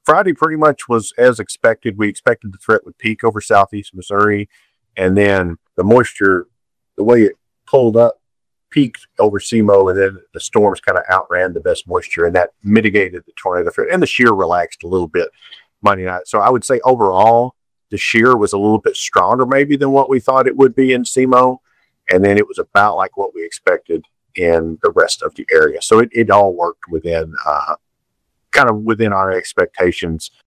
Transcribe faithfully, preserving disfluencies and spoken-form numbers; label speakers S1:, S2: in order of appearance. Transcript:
S1: Friday pretty much was as expected. We expected the threat would peak over southeast Missouri, and then the moisture, the way it pulled up, peaked over SEMO, and then the storms kind of outran the best moisture, and that mitigated the tornado threat. And the shear relaxed a little bit Monday night. So I would say overall, the shear was a little bit stronger maybe than what we thought it would be in SEMO, and then it was about like what we expected in the rest of the area. So it, it all worked within uh, kind of within our expectations.